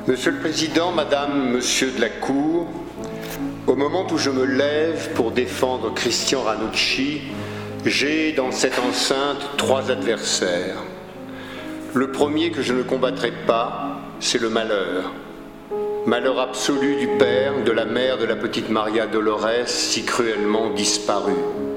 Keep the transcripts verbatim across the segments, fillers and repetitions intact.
Monsieur le Président, Madame, Monsieur de la Cour, au moment où je me lève pour défendre Christian Ranucci, j'ai dans cette enceinte trois adversaires. Le premier que je ne combattrai pas, c'est le malheur. Malheur absolu du père, de la mère de la petite Maria Dolores, si cruellement disparue.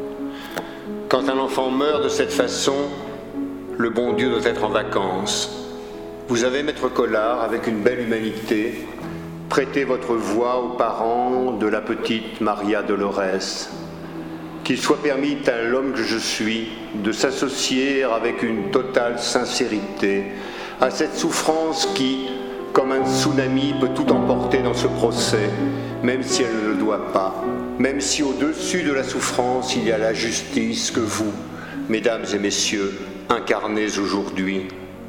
Quand un enfant meurt de cette façon, le bon Dieu doit être en vacances. Vous avez, Maître Collard, avec une belle humanité, prêté votre voix aux parents de la petite Maria Dolores. Qu'il soit permis à l'homme que je suis de s'associer avec une totale sincérité à cette souffrance qui, comme un tsunami, peut tout emporter dans ce procès, même si elle ne le doit pas, même si au-dessus de la souffrance il y a la justice que vous, mesdames et messieurs, incarnez aujourd'hui.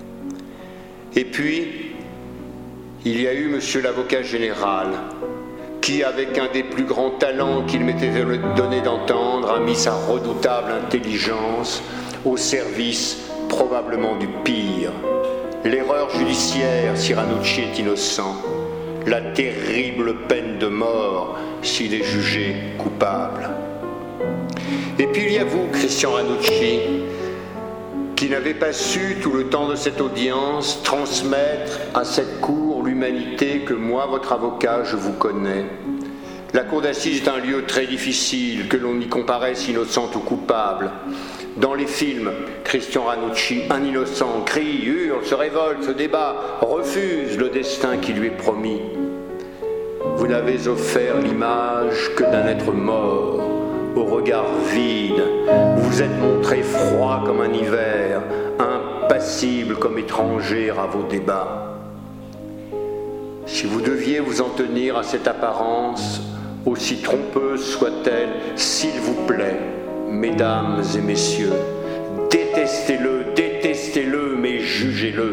Et puis, il y a eu monsieur l'avocat général, qui, avec un des plus grands talents qu'il m'était donné d'entendre, a mis sa redoutable intelligence au service probablement du pire. L'erreur judiciaire si Ranucci est innocent, la terrible peine de mort s'il est jugé coupable. Et puis il y a vous, Christian Ranucci, qui n'avez pas su, tout le temps de cette audience, transmettre à cette cour l'humanité que moi, votre avocat, je vous connais. La cour d'assises est un lieu très difficile, que l'on y comparaisse innocent ou coupable. Dans les films, Christian Ranucci, un innocent, crie, hurle, se révolte, se débat, refuse le destin qui lui est promis. Vous n'avez offert l'image que d'un être mort, au regard vide. Vous vous êtes montré froid comme un hiver, impassible comme étranger à vos débats. Si vous deviez vous en tenir à cette apparence, aussi trompeuse soit-elle, s'il vous plaît, mesdames et messieurs, détestez-le, détestez-le, mais jugez-le.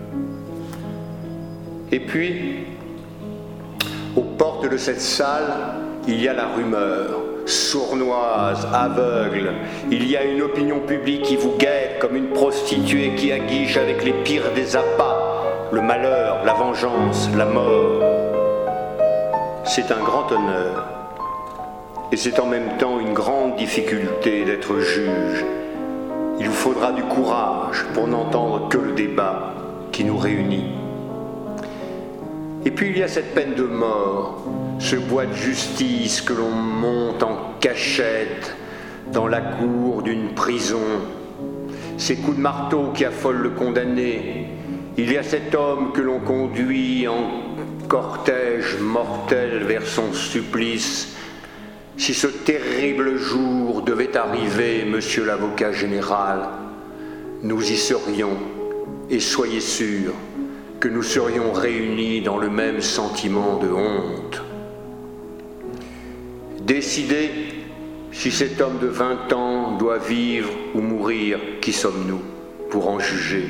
Et puis, aux portes de cette salle, il y a la rumeur, sournoise, aveugle. Il y a une opinion publique qui vous guette comme une prostituée qui aguiche avec les pires des appâts, le malheur, la vengeance, la mort. C'est un grand honneur. Et c'est en même temps une grande difficulté d'être juge. Il vous faudra du courage pour n'entendre que le débat qui nous réunit. Et puis il y a cette peine de mort, ce bois de justice que l'on monte en cachette dans la cour d'une prison, ces coups de marteau qui affolent le condamné. Il y a cet homme que l'on conduit en cortège mortel vers son supplice. Si ce terrible jour devait arriver, monsieur l'avocat général, nous y serions, et soyez sûr que nous serions réunis dans le même sentiment de honte. Décidez si cet homme de vingt ans doit vivre ou mourir, qui sommes-nous pour en juger?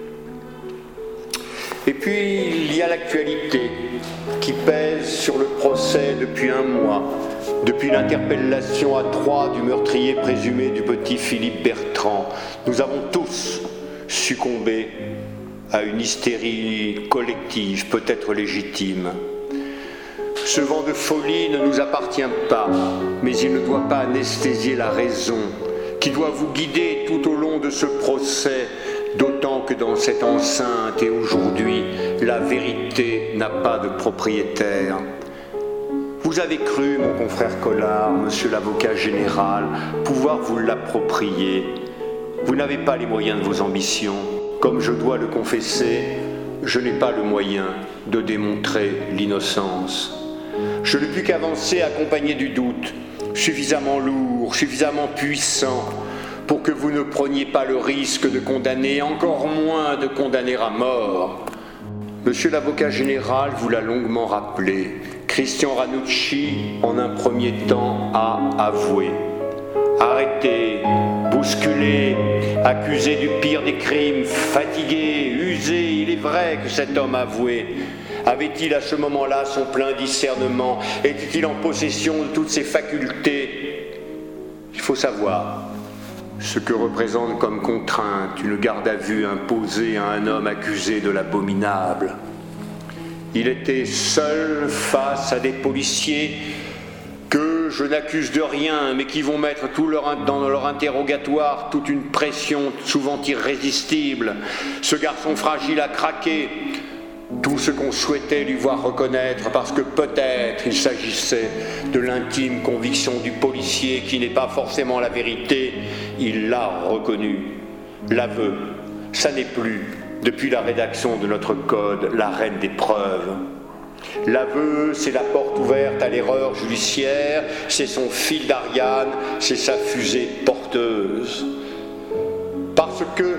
Et puis il y a l'actualité qui pèse sur le procès depuis un mois, depuis l'interpellation à Troyes du meurtrier présumé du petit Philippe Bertrand. Nous avons tous succombé à une hystérie collective, peut-être légitime. Ce vent de folie ne nous appartient pas, mais il ne doit pas anesthésier la raison, qui doit vous guider tout au long de ce procès, d'autant que dans cette enceinte et aujourd'hui, la vérité n'a pas de propriétaire. Vous avez cru, mon confrère Collard, monsieur l'avocat général, pouvoir vous l'approprier. Vous n'avez pas les moyens de vos ambitions. Comme je dois le confesser, je n'ai pas le moyen de démontrer l'innocence. Je ne puis qu'avancer accompagné du doute, suffisamment lourd, suffisamment puissant, pour que vous ne preniez pas le risque de condamner, encore moins de condamner à mort. Monsieur l'avocat général vous l'a longuement rappelé, Christian Ranucci, en un premier temps, a avoué. Arrêté, bousculé, accusé du pire des crimes, fatigué, usé, il est vrai que cet homme avoué. Avait-il à ce moment-là son plein discernement? Était-il en possession de toutes ses facultés? Il faut savoir ce que représente comme contrainte une garde à vue imposée à un homme accusé de l'abominable. Il était seul face à des policiers que je n'accuse de rien, mais qui vont mettre tout leur, dans leur interrogatoire toute une pression souvent irrésistible. Ce garçon fragile a craqué. Tout ce qu'on souhaitait lui voir reconnaître, parce que peut-être il s'agissait de l'intime conviction du policier qui n'est pas forcément la vérité, il l'a reconnu. L'aveu, ça n'est plus, depuis la rédaction de notre code, la reine des preuves. L'aveu, c'est la porte ouverte à l'erreur judiciaire, c'est son fil d'Ariane, c'est sa fusée porteuse. Parce que,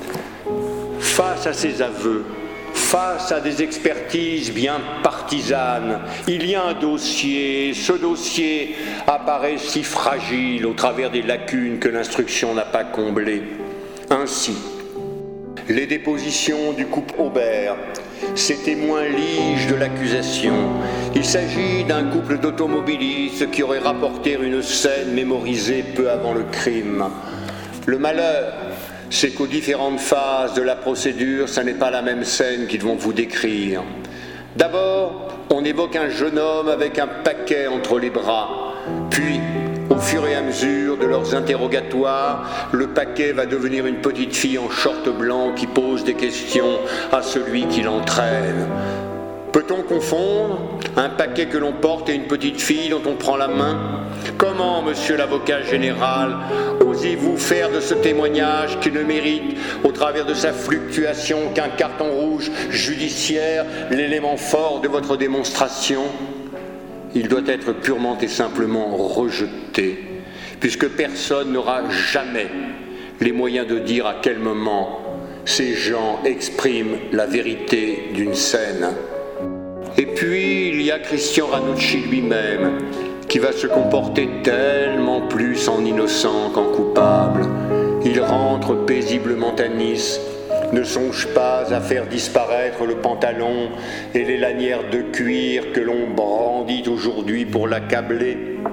face à ces aveux, face à des expertises bien partisanes, il y a un dossier, ce dossier apparaît si fragile au travers des lacunes que l'instruction n'a pas comblées. Ainsi, les dépositions du couple Aubert, ces témoins liges de l'accusation. Il s'agit d'un couple d'automobilistes qui aurait rapporté une scène mémorisée peu avant le crime. Le malheur, c'est qu'aux différentes phases de la procédure, ça n'est pas la même scène qu'ils vont vous décrire. D'abord, on évoque un jeune homme avec un paquet entre les bras. Puis, au fur et à mesure de leurs interrogatoires, le paquet va devenir une petite fille en short blanc qui pose des questions à celui qui l'entraîne. Peut-on confondre un paquet que l'on porte et une petite fille dont on prend la main ? Comment, monsieur l'avocat général, osez-vous faire de ce témoignage qui ne mérite, au travers de sa fluctuation, qu'un carton rouge judiciaire, l'élément fort de votre démonstration ? Il doit être purement et simplement rejeté, puisque personne n'aura jamais les moyens de dire à quel moment ces gens expriment la vérité d'une scène. Et puis, il y a Christian Ranucci lui-même, qui va se comporter tellement plus en innocent qu'en coupable. Il rentre paisiblement à Nice, ne songe pas à faire disparaître le pantalon et les lanières de cuir que l'on brandit aujourd'hui pour l'accabler.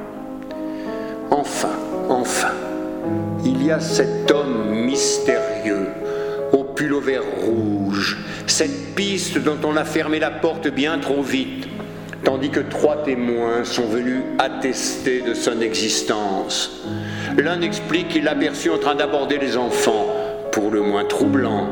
Enfin, enfin, il y a cet homme mystérieux, au pull-over rouge, cette piste dont on a fermé la porte bien trop vite, tandis que trois témoins sont venus attester de son existence. L'un explique qu'il l'a aperçu en train d'aborder les enfants, pour le moins troublant.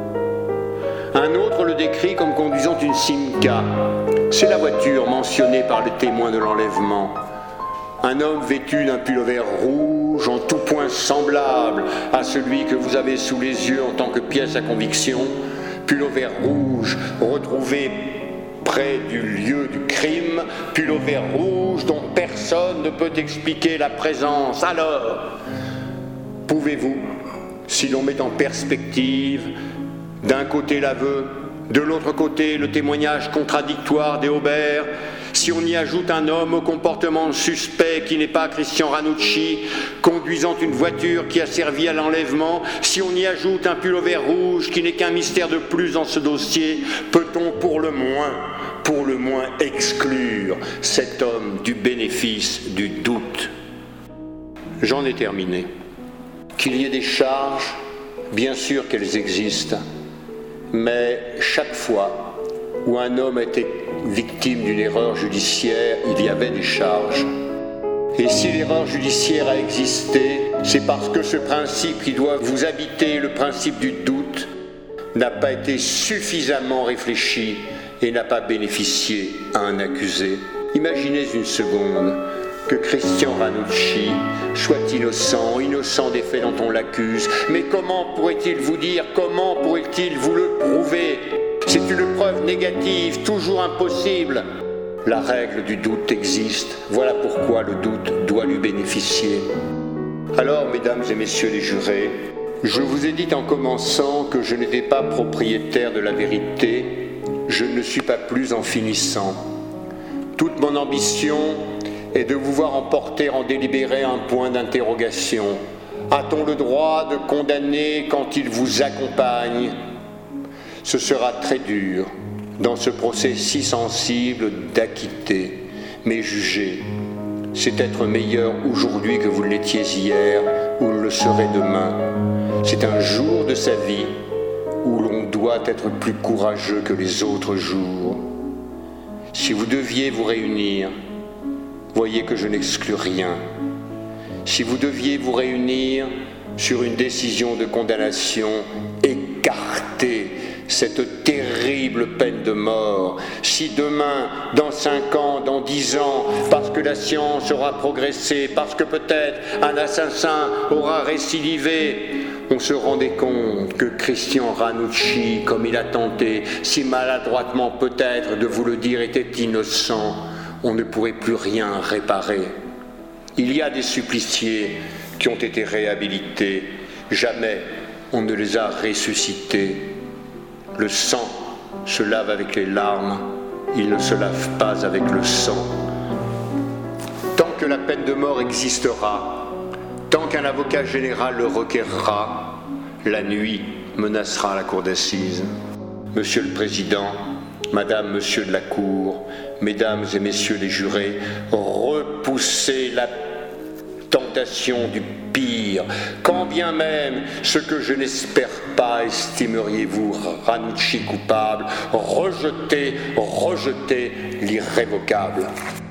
Un autre le décrit comme conduisant une Simca. C'est la voiture mentionnée par les témoins de l'enlèvement. Un homme vêtu d'un pull-over rouge, en tout point semblable à celui que vous avez sous les yeux en tant que pièce à conviction. Pull-over rouge retrouvé près du lieu du crime, pull-over rouge dont personne ne peut expliquer la présence. Alors, pouvez-vous, si l'on met en perspective d'un côté l'aveu, de l'autre côté le témoignage contradictoire des Aubert, si on y ajoute un homme au comportement suspect qui n'est pas Christian Ranucci, conduisant une voiture qui a servi à l'enlèvement, si on y ajoute un pull-over rouge qui n'est qu'un mystère de plus dans ce dossier, peut-on pour le moins, pour le moins exclure cet homme du bénéfice du doute ? J'en ai terminé. Qu'il y ait des charges, bien sûr qu'elles existent, mais chaque fois où un homme était victime d'une erreur judiciaire, il y avait des charges. Et si l'erreur judiciaire a existé, c'est parce que ce principe qui doit vous habiter, le principe du doute, n'a pas été suffisamment réfléchi et n'a pas bénéficié à un accusé. Imaginez une seconde que Christian Ranucci soit innocent, innocent des faits dont on l'accuse. Mais comment pourrait-il vous dire, comment pourrait-il vous le prouver ? C'est une preuve négative, toujours impossible. La règle du doute existe, voilà pourquoi le doute doit lui bénéficier. Alors, mesdames et messieurs les jurés, je vous ai dit en commençant que je n'étais pas propriétaire de la vérité, je ne le suis pas plus en finissant. Toute mon ambition est de vous voir emporter en délibéré un point d'interrogation. A-t-on le droit de condamner quand il vous accompagne ? Ce sera très dur, dans ce procès si sensible, d'acquitter, mais juger. C'est être meilleur aujourd'hui que vous l'étiez hier, ou le serez demain. C'est un jour de sa vie où l'on doit être plus courageux que les autres jours. si vous deviez vous réunir, voyez que je n'exclus rien. Si vous deviez vous réunir sur une décision de condamnation, écartez cette terrible peine de mort. Si demain, dans cinq ans, dans dix ans, parce que la science aura progressé, parce que peut-être un assassin aura récidivé, on se rendait compte que Christian Ranucci, comme il a tenté, si maladroitement peut-être de vous le dire, était innocent, on ne pourrait plus rien réparer. Il y a des suppliciés qui ont été réhabilités, jamais on ne les a ressuscités. Le sang se lave avec les larmes, il ne se lave pas avec le sang. Tant que la peine de mort existera, tant qu'un avocat général le requérera, la nuit menacera la cour d'assises. Monsieur le Président, Madame, Monsieur de la Cour, Mesdames et Messieurs les jurés, repoussez la tentation du pire, quand bien même ce que je n'espère pas estimeriez-vous Ranucci coupable, rejetez, rejetez l'irrévocable.